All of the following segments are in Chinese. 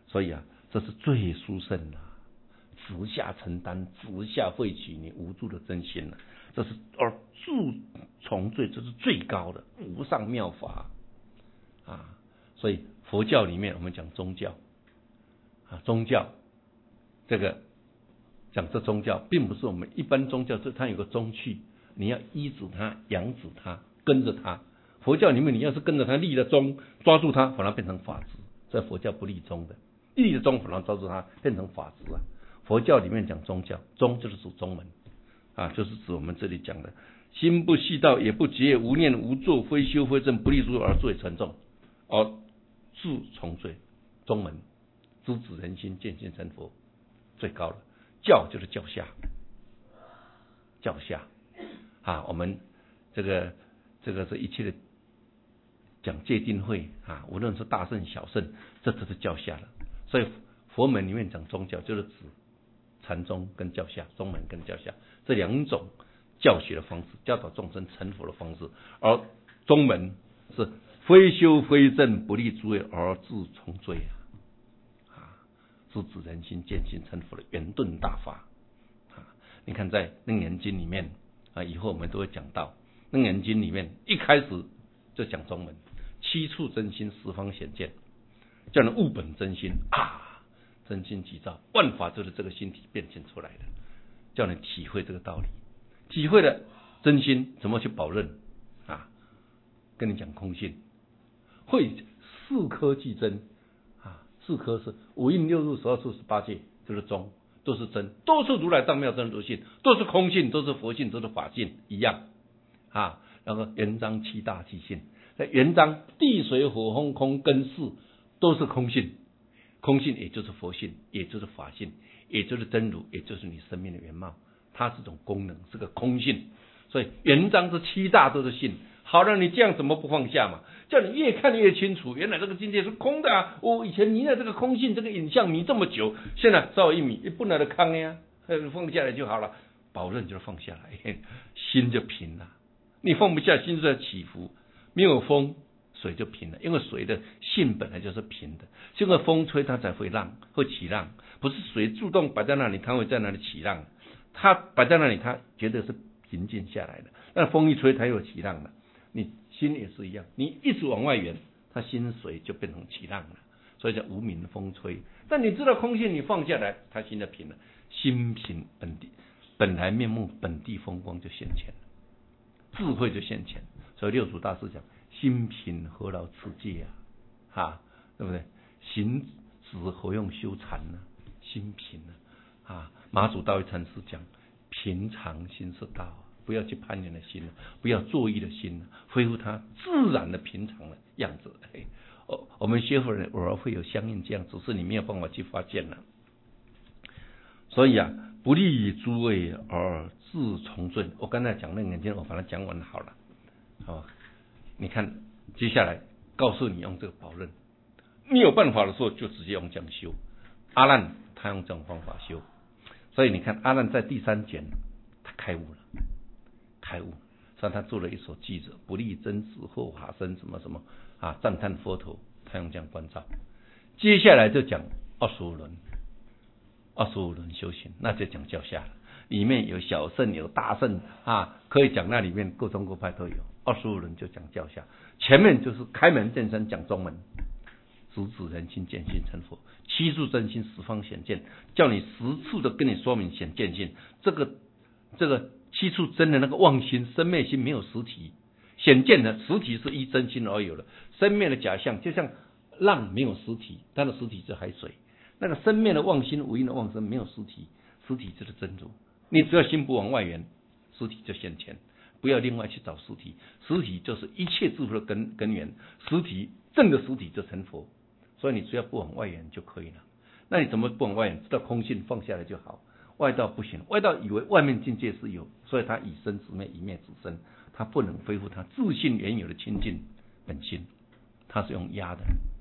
所以这是最殊胜的，直下承担，直下废取你无助的真心了。这是自从罪，这是最高的无上妙法所以佛教里面我们讲宗教宗教这个讲这宗教，并不是我们一般宗教，它有个宗趣，你要依止它，养止它，跟着它。佛教里面，你要是跟着它立了宗，抓住它，反而变成法执。在佛教不立宗的，立了宗反而抓住它，变成法执佛教里面讲宗教，宗就是指宗门就是指我们这里讲的心不细道，也不结，无念无作，非修非正，不立足而罪沉重，而自从罪。宗门知止人心，见性成佛，最高了。教就是教下，教下我们这个是一切的讲戒定慧无论是大圣小圣，这都是教下了。所以佛门里面讲宗教，就是指禅宗跟教下，宗门跟教下这两种教学的方式，教导众生成佛的方式。而宗门是非修非正，不立诸位而自从罪知止人心，见性成佛的圆顿大法你看在楞严经里面以后我们都会讲到，楞严经里面一开始就讲宗门，七处真心，十方显见，叫人悟本真心真心即照，万法就是这个心体变现出来的，叫人体会这个道理。体会了真心，怎么去保任跟你讲空性，会四科即真四科是五蕴六入12处18界，就是中，都是真，都是如来藏妙真如性，都是空性，都是佛性，都是法性一样然后圆章七大即性，在圆章地水火风空跟四都是空性，空性也就是佛性，也就是法性，也就是真如，也就是你生命的原貌，它是种功能，是个空性。所以圆章这七大都是性。好了，你这样怎么不放下嘛？叫你越看越清楚，原来这个境界是空的我以前迷了这个空性，这个影像迷这么久，现在稍微一迷，不能的康呀，放下来就好了。保证就放下来，心就平了。你放不下，心就在起伏，没有风，水就平了，因为水的性本来就是平的，就跟风吹它才会浪，会起浪，不是水自动摆在那里，它会在那里起浪，它摆在那里，它绝对是平静下来的。但风一吹，它又起浪了。你心也是一样，你一直往外圆，它心水就变成起浪了，所以叫无名风吹。但你知道空性，你放下来，它心就平了，心平本地，本来面目本地风光就现前了，智慧就现前。所以六祖大师讲，心平何劳持戒对不对？行止何用修禅呢？心平了马祖道一禅师讲，平常心是道。不要去攀缘的心，不要作意的心，恢复它自然的平常的样子。我们学佛人偶尔会有相应这样，只是你没有办法去发现了。所以不立诸位而自从罪。我刚才讲那个经，我把它讲完好了。你看接下来告诉你用这个宝刃，你有办法的时候就直接用这样修。阿难他用这种方法修，所以你看阿难在第三卷他开悟了。所以他做了一首偈子，不立真实后法身什么什么赞叹佛陀，他用这样关照。接下来就讲25轮修行，那就讲教下了。里面有小圣有大圣可以讲，那里面各宗各派都有。25轮就讲教下，前面就是开门见山讲宗门，直指人心，见性成佛，七处真心，十方显见，叫你十处的跟你说明显见性。这个七处真的那个妄心生灭心没有实体，显见的实体是依真心而有的，生灭的假象就像浪没有实体，它的实体是海水，那个生灭的妄心无因的妄生没有实体，实体就是真如。你只要心不往外圆，实体就现前，不要另外去找实体，实体就是一切智慧的根源，实体正的实体就成佛，所以你只要不往外圆就可以了。那你怎么不往外圆？知道空性放下来就好。外道不行，外道以为外面境界是有，所以他以身止灭，以灭止身，他不能恢复他自信原有的清净本心，他是用压的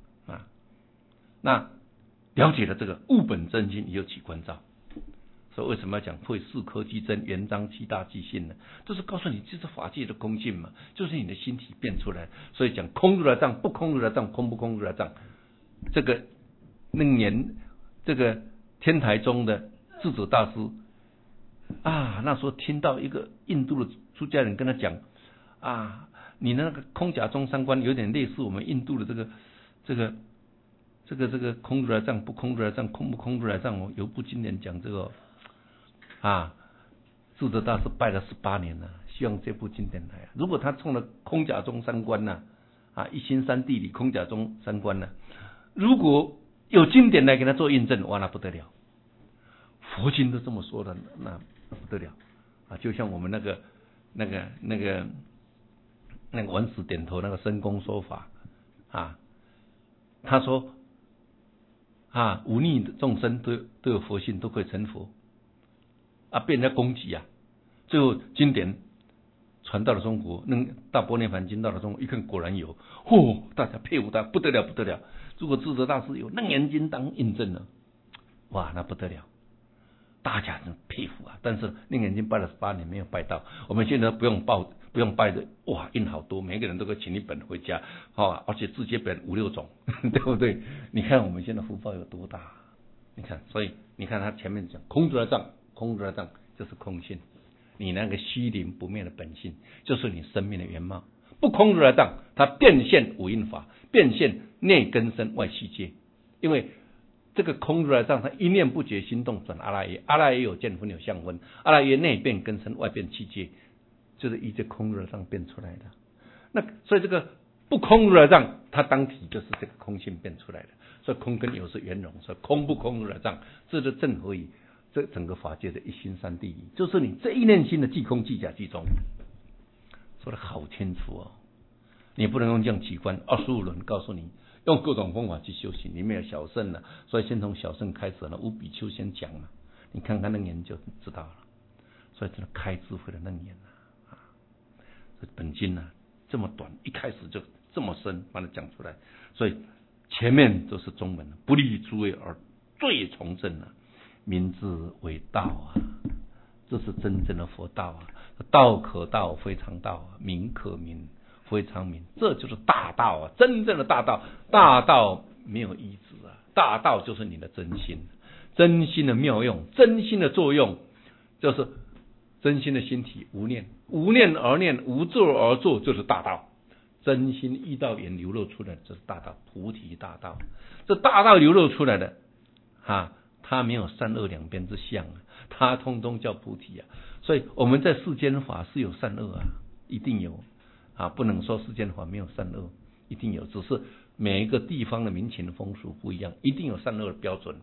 那了解了这个悟本真心，你就起关照。所以为什么要讲会四科即真，圆章七大即性呢？就是告诉你这是法界的空性嘛，就是你的心体变出来。所以讲空如来藏，不空如来藏，空不空如来藏，这个那年这个天台宗的智者大师啊，那时候听到一个印度的出家人跟他讲啊，你那个空假中三观有点类似我们印度的这个空如来藏不空如来藏，空不空如来藏。有一部经典讲这个啊，智者大师拜了18年了，希望这部经典来。如果他冲了空假中三观呢，一心三谛里空假中三观呢，如果有经典来给他做印证，哇，那不得了。佛经都这么说的，那不得了啊！就像我们那个文史点头那个深公说法啊，他说啊，忤逆的众生都有佛性，都可以成佛啊，被人家攻击啊，最后经典传到了中国，那大般涅盘经到了中国，一看果然有，大家佩服他，不得了不得了。如果智者大师有楞严经当印证了，哇，那不得了。大家很佩服啊，但是楞严经拜了18年没有拜到，我们现在不用拜的，哇，印好多，每个人都可以请一本回家，而且字节本5、6种，对不对？你看我们现在福报有多大？你看，所以你看他前面讲空如来藏，空如来藏就是空性，你那个虚灵不灭的本性，就是你生命的原貌。不空如来藏，它变现五蕴法，变现内根身外细界，因为这个空如来藏，它一念不觉心动转阿赖耶，阿赖耶有见分有相分，阿赖耶内变根身外变气界，就是依这空如来藏变出来的。那所以这个不空如来藏，它当体就是这个空性变出来的。所以空跟有是圆融，所以空不空如来藏，这是正合于这整个法界的一心三谛，就是你这一念心的即空即假即中，说的好清楚哦。你不能用这样奇观25轮告诉你。用各种方法去修行，里面有小乘了，所以先从小乘开始了。五比丘先讲了，你看看楞严就知道了。所以真的开智慧的楞严啊，这本经呢这么短，一开始就这么深，把它讲出来。所以前面都是中文，不利诸位而最从正啊，名之为道啊，这是真正的佛道啊。道可道，非常道啊；名可名，非常名，这就是大道啊！真正的大道，大道没有依止啊，大道就是你的真心，真心的妙用，真心的作用，就是真心的心体无念，无念而念，无作而作，就是大道。真心依道眼流露出来，这是大道，菩提大道。这大道流露出来的它没有善恶两边之相啊，它通通叫菩提啊。所以我们在世间法是有善恶啊，一定有。不能说世间法没有善恶，一定有，只是每一个地方的民情风俗不一样，一定有善恶的标准。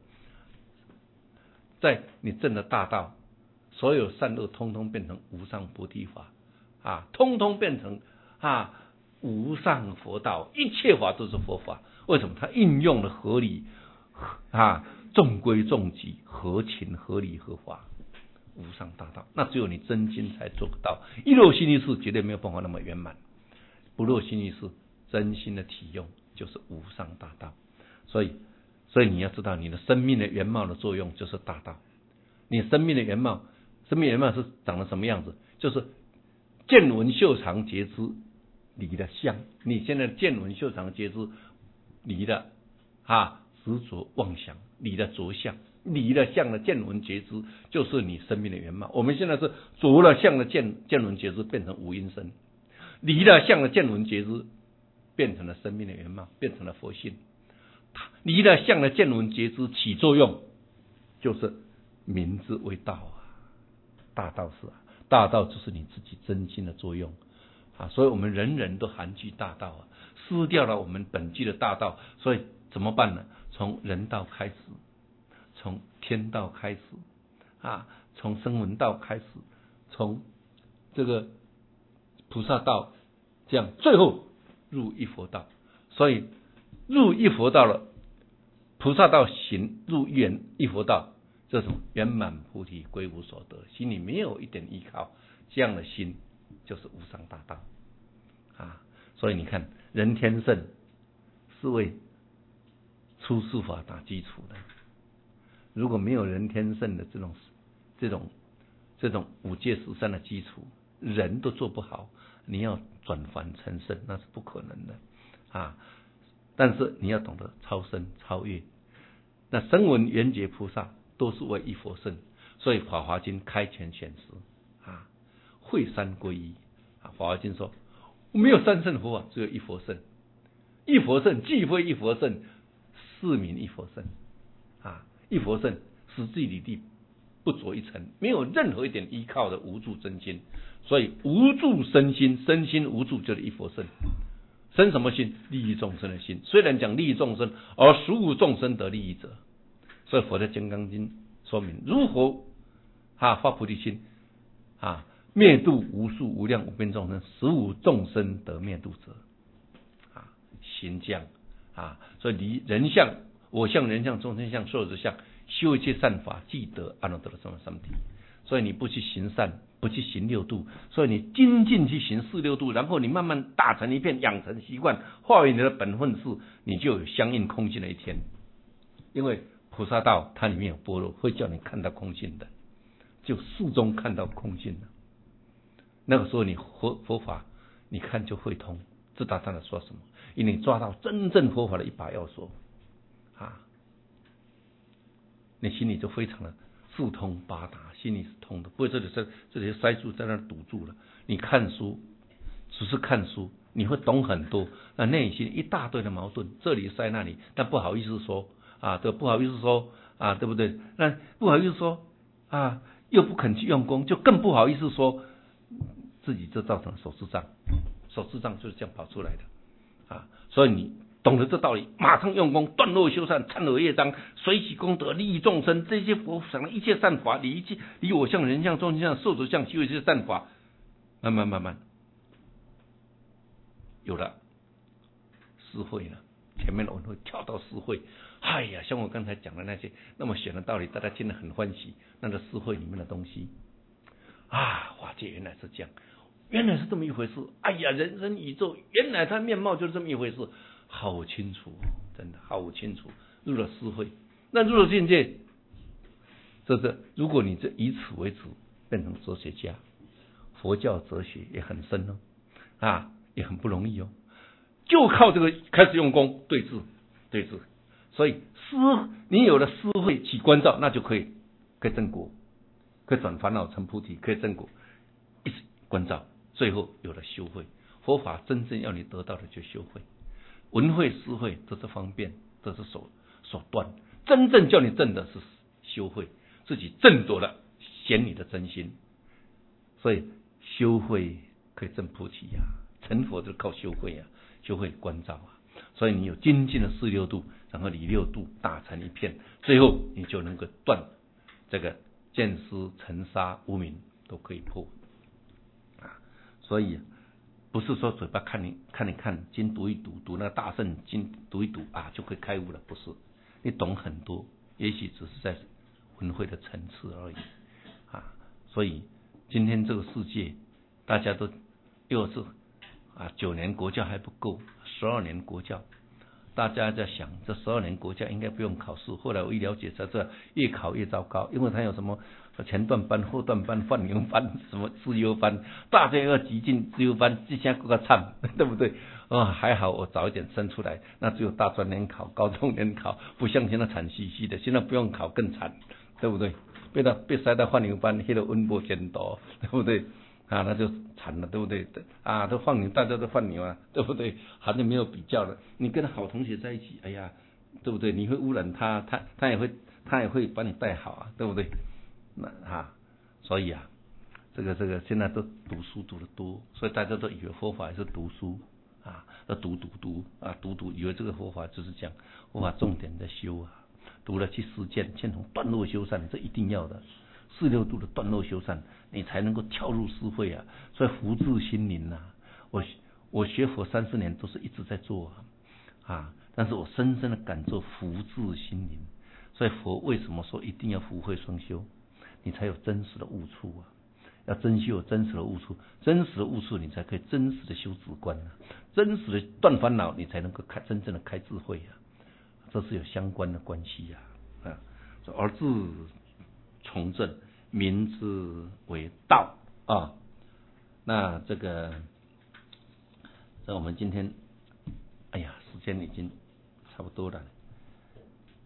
在你证了大道，所有善恶通通变成无上菩提法通通变成无上佛道，一切法都是佛法。为什么？它应用了合理众规众矩，合情合理合法，无上大道。那只有你真心才做得到。一落心意识绝对没有办法那么圆满，不落心意识真心的体用就是无上大道。所以你要知道你的生命的原貌的作用就是大道。你生命的原貌是长得什么样子？就是见闻嗅尝觉知离的相。你现在见闻嗅尝觉知离的执着妄想，离的着相，离了相的见闻觉知，就是你生命的原貌。我们现在是着了相的见闻觉知，变成无因身；离了相的见闻觉知，变成了生命的原貌，变成了佛性。离了相的见闻觉知起作用，就是名之为道啊。大道是大道就是你自己真心的作用所以我们人人都含具大道失掉了我们本具的大道。所以怎么办呢？从人道开始，从天道开始从声闻道开始，从这个菩萨道，这样最后入一佛道。所以入一佛道了，菩萨道行入一佛道，这种圆满菩提归无所得，心里没有一点依靠，这样的心就是无上大道所以你看人天圣是为出世法打基础的。如果没有人天圣的这种五戒十善的基础，人都做不好，你要转凡成圣那是不可能的但是你要懂得超生超越， 那声闻缘觉菩萨都是为一佛乘，所以《法华经》开权显实啊，会三归一啊，《法华经》说没有三乘佛法，只有一佛乘，一佛乘既非一佛乘，是名一佛乘啊，一佛乘实际理地不着一尘，没有任何一点依靠的无住真心，所以无住身心，身心无住就是一佛乘。生什么心？利益众生的心。虽然讲利益众生，而实无众生得利益者。所以佛在《金刚经》说明如何发菩提心啊，灭度无数无量无边众生，实无众生得灭度者啊，行这样啊，所以离人相、我相、人相、众生相、寿者相，修一切善法，即得阿耨多罗三藐三菩提。所以你不去行善，不去行六度，所以你精进去行四六度，然后你慢慢打成一片，养成习惯，化为你的本分事，你就有相应空性的一天。因为菩萨道它里面有般若，会叫你看到空性的，就始终看到空性的。那个时候你佛法你看就会通，知道他在说什么，因为你抓到真正佛法的一把要说啊，你心里就非常的四通八达，心里是通的，不会这里塞住在那堵住了。你看书只是看书，你会懂很多，那内心一大堆的矛盾，这里塞那里，但不好意思说啊，这不好意思说啊，对不对？那不好意思说啊，又不肯去用功，就更不好意思说，自己就造成手智障，手智障就是这样跑出来的啊。所以你懂得这道理，马上用功，断恶修善，忏悔业障，随喜功德，利益众生，这些佛想的一切善法，离我相、人相、众生相、寿者相，修一切善法，慢慢有了智慧了，前面我们会跳到智慧。哎呀，像我刚才讲的那些那么玄的道理，大家听得很欢喜，那个智慧里面的东西啊，法界原来是这样，原来是这么一回事。哎呀，人生宇宙原来它面貌就是这么一回事，好清楚，真的好清楚。入了智慧，那入了境界，如果你以此为止，变成哲学家，佛教哲学也很深哦，啊，也很不容易哦。就靠这个开始用功对治，所以你有了智慧起观照，那就可以证果，可以转烦恼成菩提，可以证果，一直观照，最后有了修慧。佛法真正要你得到的就修慧，闻慧思慧这是方便，这是手段，真正叫你证的是修慧，自己证着了显你的真心。所以修慧可以证菩提呀，成佛就靠修慧呀，修慧观照啊。所以你有精进的四六度，然后理六度打成一片，最后你就能够断这个见思尘沙无明都可以破啊。所以不是说嘴巴看经读一读，读那大圣经读一读啊就可以开悟了，不是。你懂很多，也许只是在闻慧的层次而已啊。所以今天这个世界，大家都又是9年国教还不够，12年国教，大家在想这12年国教应该不用考试。后来我一了解才知道，越考越糟糕，因为它有什么前段班、后段班、放牛班、什么自由班，大家要挤进自由班，这下够惨，对不对？还好我早一点生出来，那只有大专联考、高中联考，不像现在惨兮兮的，现在不用考更惨，对不对？被塞到放牛班，那个温饱监督，对不对？那就惨了，对不对？都放牛，大家都放牛啊，对不对？好像没有比较的。你跟好同学在一起，哎呀，对不对？你会污染他，他也会把你带好啊，对不对？所以这个现在都读书读得多，所以大家都以为佛法也是读书要读，以为这个佛法就是讲佛法重点在修啊，读了去实践，先从断恶修善，这一定要的。四六度的断恶修善，你才能够跳入智慧啊！所以福至心灵啊！我学佛30年都是一直在做但是我深深的感受福至心灵。所以佛为什么说一定要福慧双修，你才有真实的悟处啊！要真修有真实的悟处，真实的悟处你才可以真实的修止观真实的断烦恼，你才能够真正的开智慧这是有相关的关系而自从正，名之为道那这我们今天，哎呀，时间已经差不多了。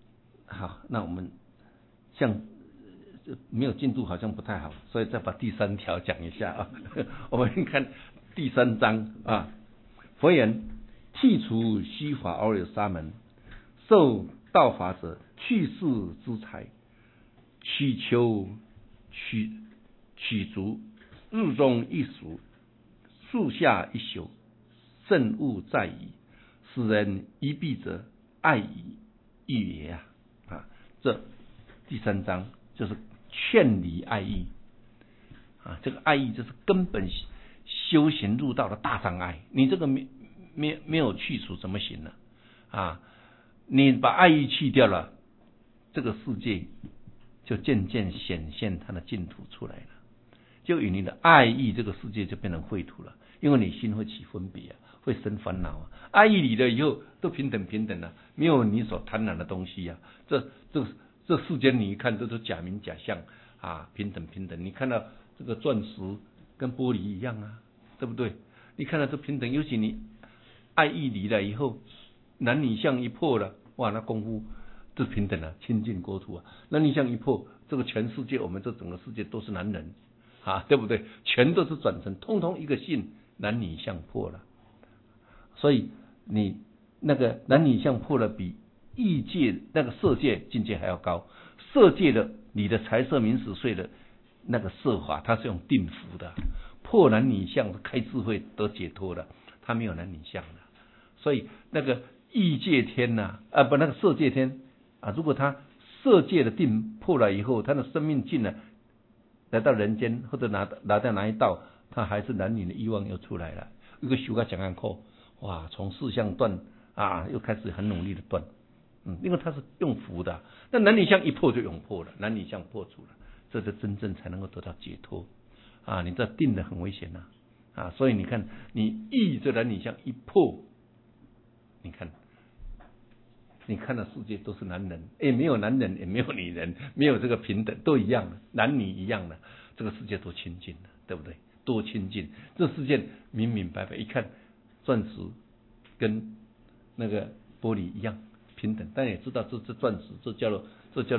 好，那我们像没有进度好像不太好，所以再把第3条讲一下啊。我们看第3章啊，佛言：剔除须法而有沙门，受道法者，去世之财，取求取足，日中一宿，树下一宿，甚勿在矣。使人一避者，爱矣欲也啊！这第3章就是劝离爱欲啊，这个爱欲就是根本修行入道的大障碍。你这个没有去除怎么行呢？啊，你把爱欲去掉了，这个世界就渐渐显现它的净土出来了。就与你的爱欲，这个世界就变成秽土了，因为你心会起分别啊，会生烦恼啊。爱欲离了以后，都平等了，没有你所贪婪的东西啊。这世间你一看都是假名假相啊，平等。你看到这个钻石跟玻璃一样啊，对不对？你看到这平等，尤其你爱欲离了以后，男女相一破了，哇，那功夫就平等了，清净国土啊。男女相一破，这个全世界，我们这整个世界都是男人啊，对不对？全都是转成通通一个性，男女相破了。所以你那个男女相破了，比欲界那个色界境界还要高。色界的你的财色名食睡的那个色法，它是用定伏的，破男女相开智慧得解脱的，它没有男女相的。所以那个欲界天那个色界天啊，如果他色界的定破了以后，他的生命尽了，来到人间或者拿到哪一道，他还是男女的欲望又出来了。一个修个讲安扣，哇，从四相断啊，又开始很努力的断。因为它是用福的，那男女相一破就永破了，男女相破除了，这就真正才能够得到解脱啊！你这定的很危险啊！所以你看，你欲这男女相一破，你看的世界都是男人，没有男人，也没有女人，没有这个平等，都一样的，男女一样的，这个世界多清净的，对不对？多清净，这世界明明白白，一看钻石跟那个玻璃一样。平等，但也知道这钻石，这叫做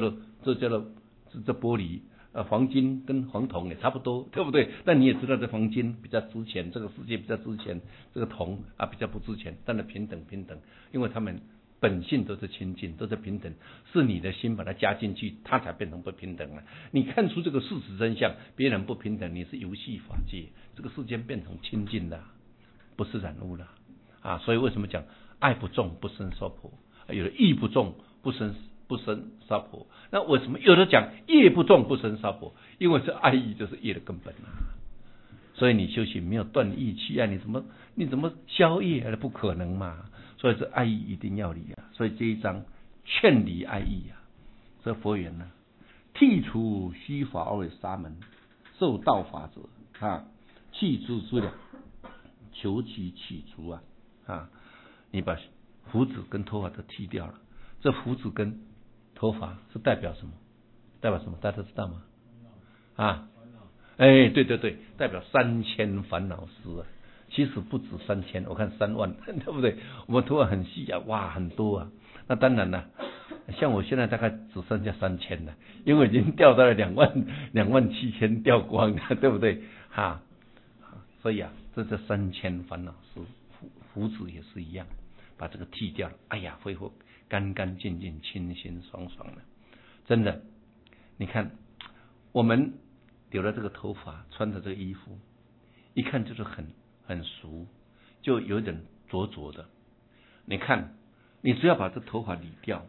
玻璃，黄金跟黄铜也差不多，对不对？但你也知道这黄金比较值钱，这个世界比较值钱，这个铜比较不值钱，但是平等，因为他们本性都是清净，都是平等，是你的心把它加进去，它才变成不平等了。你看出这个事实真相，别人不平等，你是游戏法界，这个世间变成清净的，不是染污了啊！所以为什么讲爱不重不生娑婆？有的义不重不生娑婆，那为什么有的讲业不重不生娑婆？因为这爱意就是业的根本啊。所以你修行没有断意弃爱，你怎么消业？不可能嘛。所以这爱意一定要离啊。所以这一章劝离爱意啊。这佛言呢，剔除须法而为沙门，受道法者去除之了，求其取除你把胡子跟头发都剃掉了，这胡子跟头发是代表什么？大家知道吗？对，代表3000烦恼丝啊。其实不止3000，我看3万，对不对？我们头发很细啊，哇，很多啊。那当然了，像我现在大概只剩下3000了，因为已经掉到了27000掉光了，对不对？所以这3000烦恼丝，胡子也是一样。把这个剃掉了，哎呀，恢复干干净净、清清爽爽的。真的，你看我们留了这个头发，穿着这个衣服，一看就是很俗，就有点浊浊的。你看，你只要把这头发理掉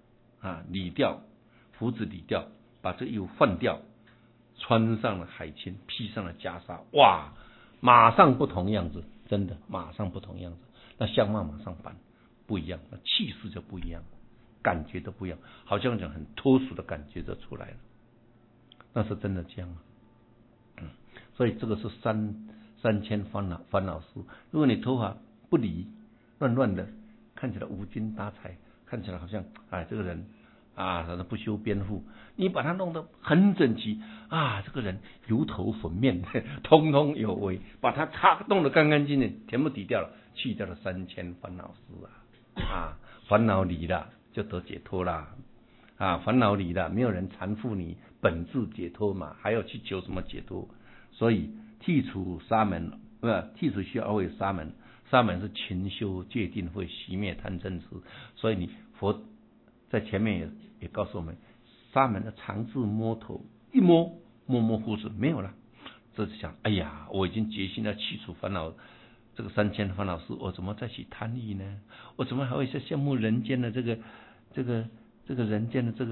胡子理掉，把这衣服换掉，穿上了海青，披上了袈裟，哇，马上不同样子，真的马上不同样子，那相貌马上不一样，那气势就不一样，感觉都不一样，好像讲很脱俗的感觉就出来了，那是真的这样所以这个是3000烦恼丝。如果你头发不理，乱乱的，看起来无精打采，看起来好像这个人不修边幅，你把它弄得很整齐这个人油头粉面，通通有为，把它弄得干干净净，全部抵掉了，去掉了3000烦恼丝烦恼离了，就得解脱啦烦恼离了，没有人缠缚你本质解脱嘛，还要去求什么解脱？所以剔除沙门，剔除需要为沙门，沙门是勤修戒定慧，熄灭贪嗔痴。所以你佛在前面也告诉我们，沙门的常自摸头，一摸糊子没有了，这是想，哎呀，我已经决心要去除烦恼。这个3000烦恼丝，我怎么再去贪欲呢？我怎么还会去羡慕人间的这个人间的这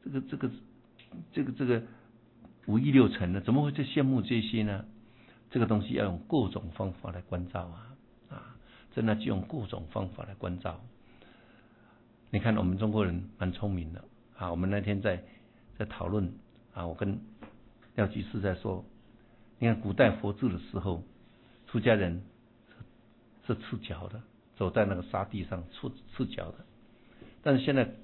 个五欲六尘呢？怎么会去羡慕这些呢？这个东西要用各种方法来关照真的就用各种方法来关照。你看我们中国人蛮聪明的我们那天在讨论我跟廖居士在说，你看古代佛治的时候，出家人是赤脚的，走在那个沙地上赤脚的。但是现在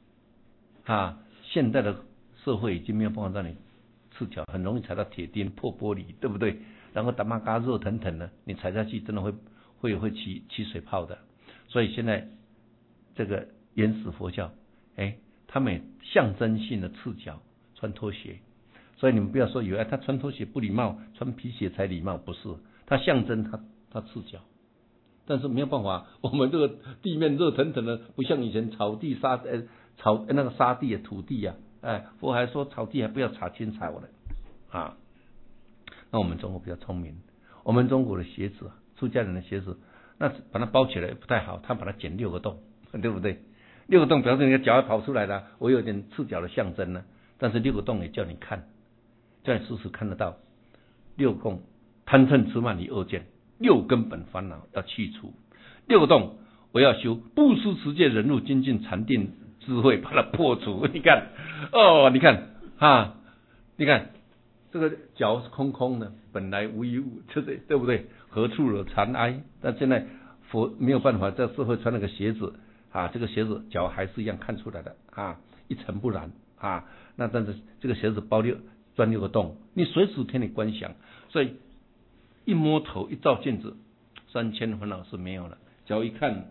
现代的社会已经没有办法让你赤脚，很容易踩到铁钉破玻璃，对不对？然后大妈嘎热腾腾的，你踩下去真的会起水泡的。所以现在这个原始佛教，他们也象征性的赤脚穿拖鞋。所以你们不要说以为他穿拖鞋不礼貌，穿皮鞋才礼貌，不是，他象征他赤脚。但是没有办法，我们这个地面热腾腾的，不像以前草地那个沙地土地佛还说草地还不要插青草的那我们中国比较聪明，我们中国的鞋子出家人的鞋子，那把它包起来不太好，他把它剪6个洞，对不对？6个洞表示你的脚要跑出来了，我有点赤脚的象征呢。但是6个洞也叫你看，叫你时时看得到。6共贪嗔痴慢疑恶见，6根本烦恼要去除。6个洞我要修布施持戒忍辱精进禅定智慧，把它破除。你看你看这个脚是空空的，本来无一物，对不对？何处惹尘埃？但现在佛没有办法在社会穿那个鞋子这个鞋子脚还是一样看出来的一尘不染那但是这个鞋子钻6个洞，你随时可以观想。所以一摸头一照镜子，3000烦恼是没有了。脚一看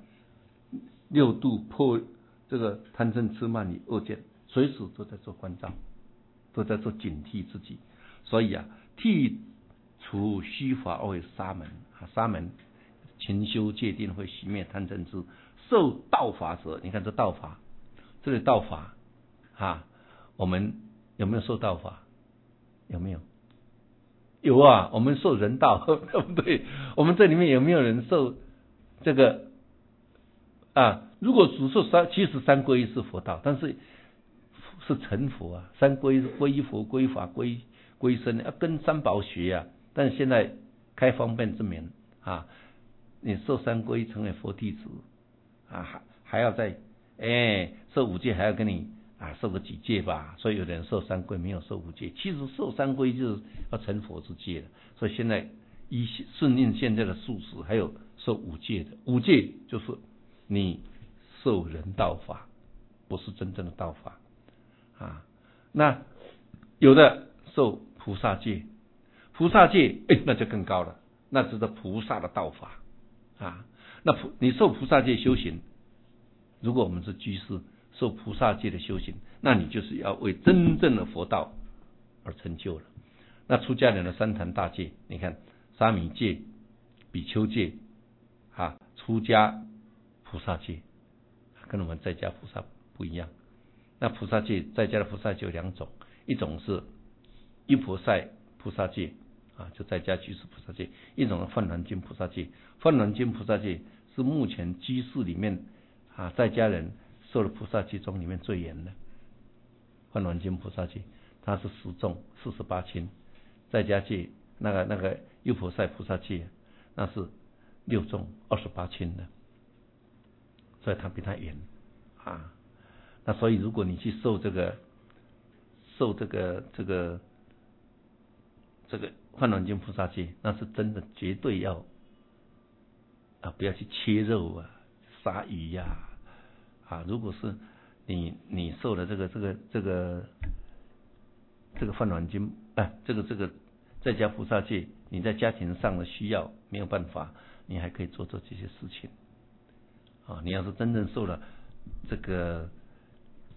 6度破这个贪嗔痴慢疑恶见，随时都在做关照，都在做警惕自己。所以剔除虚法为沙门沙门勤修戒定慧，熄灭贪嗔痴，受道法者。你看这道法，这里道法我们有没有受道法？有没有？有我们受人道，对不对？我们这里面有没有人受这个如果只受其实三皈依是佛道，但是是成佛三皈依皈依佛、皈依法、皈依僧，要跟三宝学但是现在开方便之门你受三皈依成为佛弟子还要再受5戒，还要跟你受个几戒吧。所以有的人受三皈，没有受5戒。其实受三皈就是要成佛之戒的。所以现在顺应现在的素食，还有受5戒的。5戒就是你受人道法，不是真正的道法那有的受菩萨戒，菩萨戒那就更高了，那是菩萨的道法那你受菩萨戒修行，如果我们是居士受菩萨戒的修行，那你就是要为真正的佛道而成就了。那出家人的3坛大戒，你看沙弥戒、比丘戒出家菩萨戒，跟我们在家菩萨不一样。那菩萨戒在家的菩萨戒有2种，一种是依婆塞菩萨戒就在家居士菩萨戒，一种是梵鸾经菩萨戒。梵鸾经菩萨戒是目前居士里面在家人受了菩萨戒中里面最严的。梵鸾经菩萨戒它是10重48轻，在家戒那个优婆塞菩萨戒那是6重28轻的，所以它比它严那所以如果你去受这个梵鸾经菩萨戒，那是真的绝对要不要去切肉杀鱼如果是你受了这个梵鸾经这个在家菩萨戒，你在家庭上的需要没有办法，你还可以做这些事情你要是真正受了这个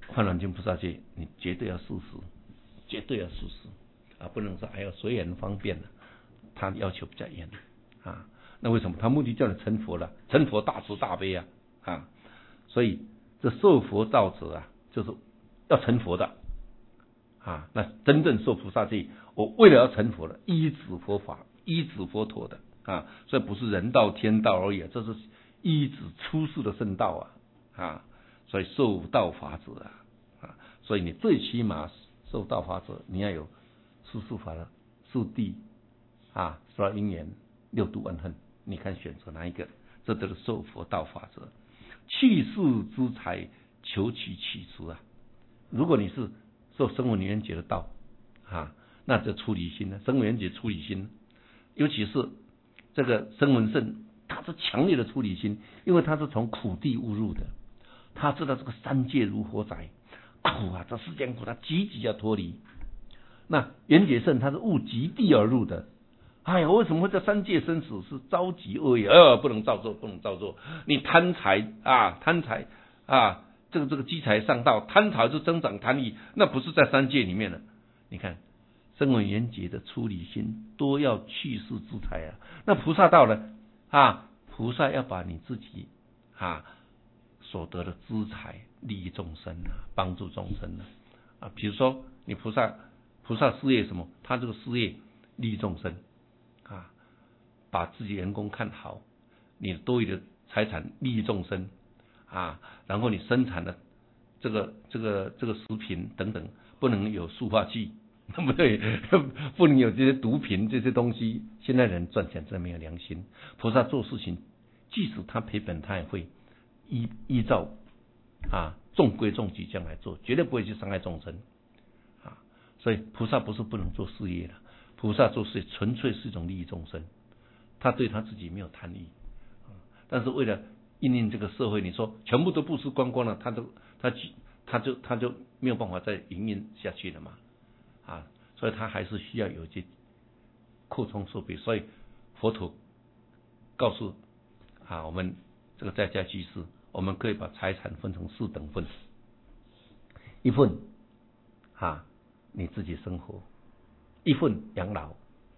换软件菩萨戒，你绝对要试试，绝对要试试啊！不能说哎呀随缘方便了，他要求比较严啊。那为什么？他目的叫你成佛了，成佛大慈大悲啊！所以这受佛道者啊，就是要成佛的啊。那真正受菩萨戒，我为了要成佛的，依止佛法，依止佛陀的啊，所以不是人道天道而已，这是依止出世的圣道啊。所以受道法者啊，所以你最起码受道法者，你要有四事法的四谛啊，12因缘6度万恨，你看选择哪一个？这都是受佛道法者。去世之财，求其取之啊！如果你是受声闻缘觉的道啊，那就出离心了。声闻缘觉出离心，尤其是这个声闻圣，他是强烈的出离心，因为他是从苦地悟入的。他知道这个三界如火宅，苦啊，这世间苦，他急要脱离。那缘觉圣他是悟极地而入的。哎呀，为什么会在三界生死是着急恶业？不能造作，不能造作。你贪财啊，这个积财上道，贪财就增长贪欲，那不是在三界里面了。你看声闻缘觉的出离心，多要去世之财啊。那菩萨道呢？菩萨要把你自己所得的资财利益众生帮助众生比如说你菩萨事业什么？他这个事业利益众生把自己员工看好，你多余的财产利益众生然后你生产的这个食品等等不能有塑化剂，对不对？不能有这些毒品这些东西。现在人赚钱真没有良心。菩萨做事情，即使他赔本，他也会依照中规中矩这样来做，绝对不会去伤害众生所以菩萨不是不能做事业的，菩萨做事业纯粹是一种利益众生，他对他自己没有贪欲但是为了因应这个社会，你说全部都布施光光了，他就没有办法再营运下去了嘛所以他还是需要有一些扩充设备。所以佛陀告诉我们这个在家居士，我们可以把财产分成4等份，一份你自己生活，一份养老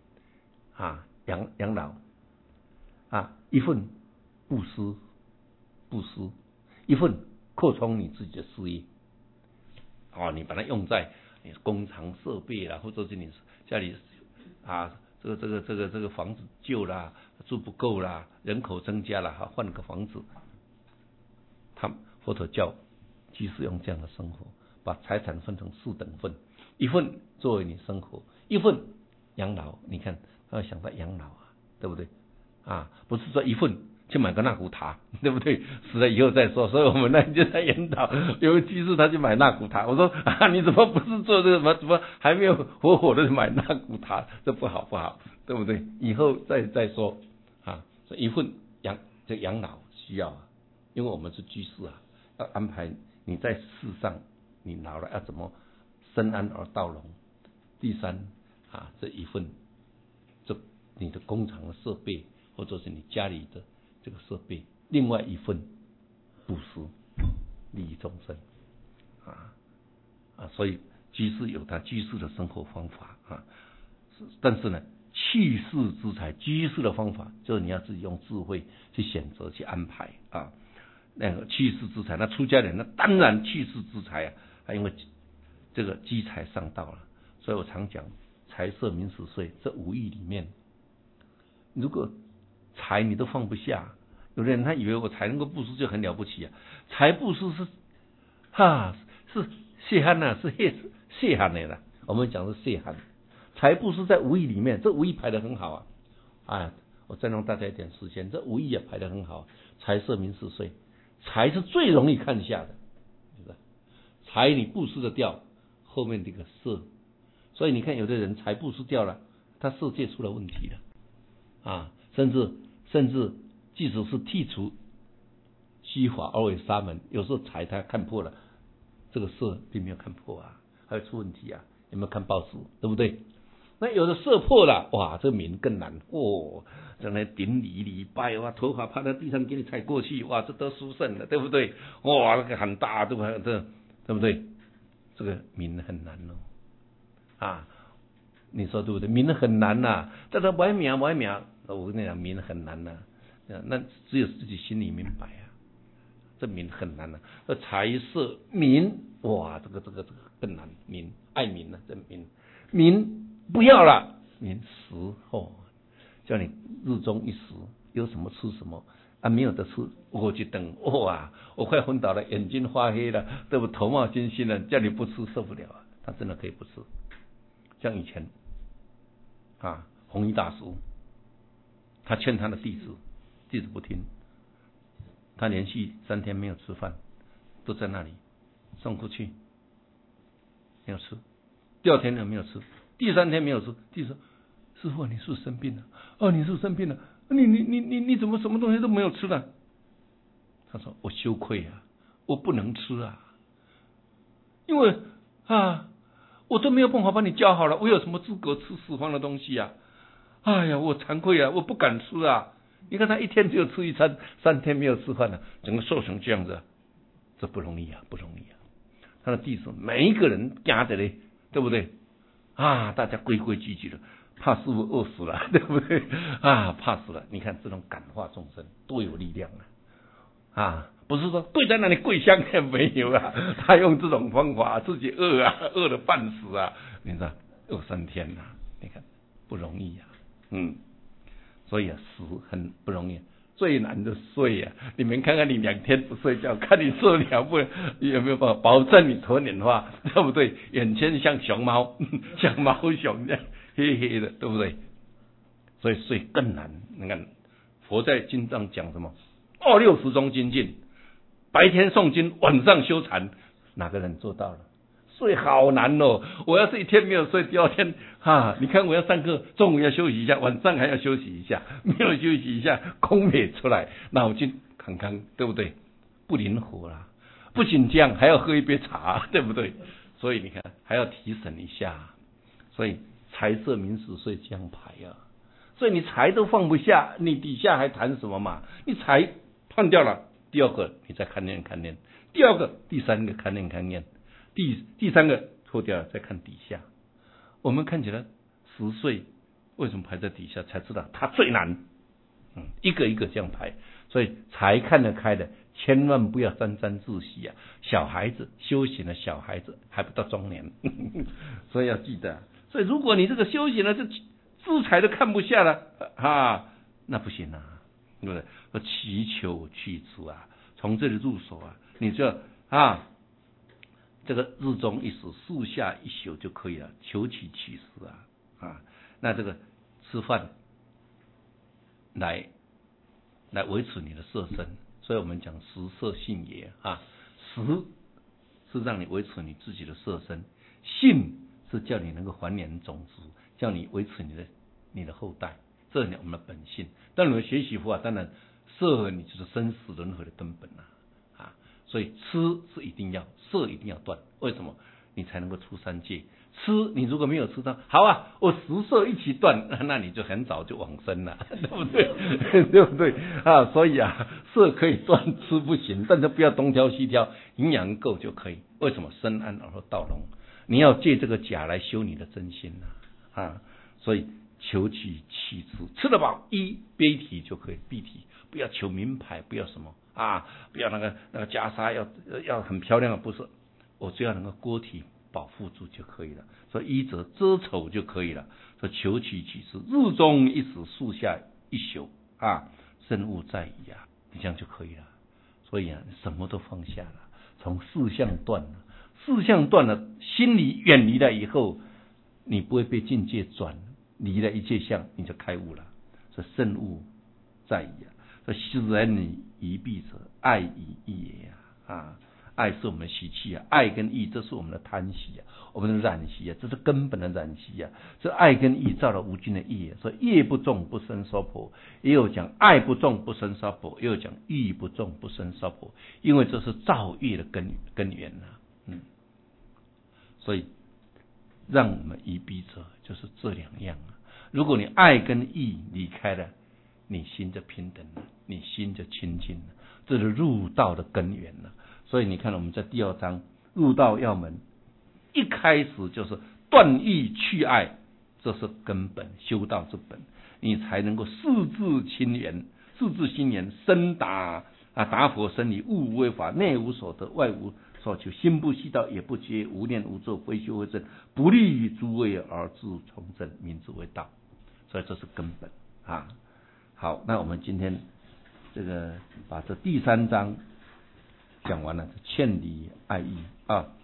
养老一份布施，一份扩充你自己的事业你把它用在你工厂设备啦，或者是你家里这个房子旧啦，住不够啦，人口增加了换个房子。佛陀教居士用这样的生活，把财产分成4等份，一份作为你生活，一份养老。你看他要想到养老对不对不是说一份去买个纳古塔，对不对？死了以后再说。所以我们那就在研讨，有个居士他去买纳古塔，我说你怎么不是做这个怎么还没有活的买纳古塔？这不好，对不对？以后再说所以一份养老需要因为我们是居士要安排你在世上，你老了要怎么生安而道隆。第三这一份你的工厂的设备，或者是你家里的这个设备，另外一份布施利益众生所以居士有他居士的生活方法但是呢，去世之财，居士的方法就是你要自己用智慧去选择去安排那个去世之财。那出家人那当然去世之财因为这个积财上道了。所以我常讲财色名食睡这5欲里面，如果财你都放不下，有的人他以为我财能够布施就很了不起财布施是谢罕是谢罕的啦。我们讲是谢罕，财布施在5欲里面，这5欲排得很好我再让大家一点时间，这5欲也排得很好。财色名食睡，财是最容易看下的，是不是？财你布施的掉，后面这个色，所以你看有的人财布施掉了，他色界出了问题了甚至即使是剔除虚法而为沙门，有时候财他看破了，这个色并没有看破还会出问题有没有看报纸？对不对？那有的色破了，哇，这名更难在那顶礼拜头发趴在地上给你踩过去，哇，这都殊胜了，对不对？哇，那个很大，对不对？ 对不对？这个民很难你说对不对？民很难这个买命，我跟你讲，民很难那只有自己心里明白这民很难这财色民，哇，这个更难。民爱民这民不要了，民食叫你日中一食，有什么吃什么没有的吃，我去等我快昏倒了，眼睛发黑了，对不？头冒金星了，叫你不吃受不了他真的可以不吃。像以前弘一大师，他劝他的弟子不听，他连续3天没有吃饭，都在那里送过去，没有吃。第2天没有吃，第3天没有吃。弟子说：“师父，你是不是生病了？你是不是生病了？你怎么什么东西都没有吃了？”他说：“我羞愧我不能吃因为我都没有办法把你教好了，我有什么资格吃四方的东西哎呀，我惭愧我不敢吃你看他1天只有吃1餐，3天没有吃饭整个瘦成这样子这不容易不容易他的弟子每一个人夹着嘞，对不对大家规规矩矩的，怕师父饿死了，对不对怕死了。你看这种感化众生多有力量不是说跪在那里跪香也没有他用这种方法自己饿得半死你知道饿3天你看不容易所以死很不容易，最难的睡你们看看你2天不睡觉，看你受了不有没有办法保证你头脸化，对不对？眼前像熊猫像毛熊这样黑黑的，对不对？所以睡更难。你看佛在经上讲什么？26时中精进，白天诵经，晚上修禅，哪个人做到了？睡好难我要是1天没有睡，第2天你看我要上课，中午要休息一下，晚上还要休息一下，没有休息一下空没出来，脑筋康康，对不对？不灵活不仅这样还要喝一杯茶，对不对？所以你看还要提神一下，所以财色名食睡这样排所以你财都放不下，你底下还谈什么嘛？你财断掉了，第2个你再看念，第2个第3个看念，第3个脱掉了再看底下。我们看起来10岁为什么排在底下，才知道它最难一个一个这样排。所以才看得开的千万不要沾沾自喜小孩子修行的小孩子还不到中年所以要记得所以如果你这个修行了这自财都看不下了那不行对不对？要祈求去除从这里入手你就这个日中一时，树下一宿就可以了，求取其食那这个吃饭来维持你的色身，所以我们讲食色性也食是让你维持你自己的色身，性是叫你能够繁衍种子，叫你维持你的后代，这是我们的本性。当我们学习佛法，当然色你就是生死轮回的根本所以吃是一定要，色一定要断。为什么？你才能够出三界。吃你如果没有吃到，好我食色一起断，那你就很早就往生了，对不对？对不对所以色可以断，吃不行，但是不要东挑西挑，营养够就可以。为什么？身安而后道隆。你要借这个假来修你的真心所以求取其吃，吃得饱悲体就可以，蔽体不要求名牌，不要什么不要那个袈裟要很漂亮的，不是，我只要能够锅体保护住就可以了。所以衣则遮丑就可以了。说求取其吃，日中一时，树下一宿身勿在矣你这样就可以了。所以什么都放下了，从四相断了，四相断了，心里远离了以后，你不会被境界转离了一切相，你就开悟了。所以身勿在矣所以世人疑避者，爱以义也爱是我们的习气爱跟义这是我们的贪习我们的染习这是根本的染习这爱跟义造了无尽的业。所以业不重不生娑婆，也有讲爱不重不生娑婆，也有讲义不重不生娑婆，因为这是造业的根源所以让我们疑避者就是这两样如果你爱跟义离开了，你心就平等了，你心就清净了，这是入道的根源了。所以你看我们在第2章入道要门，一开始就是断欲去爱，这是根本，修道之本，你才能够四字清源，深达达佛生理，物无为法，内无所得，外无所求，心不系道，也不觉，无念无作，非修非证，不利于诸位而自从正，名之为道。所以这是根本啊。好，那我们今天这个把这第3章讲完了，劝离爱意啊。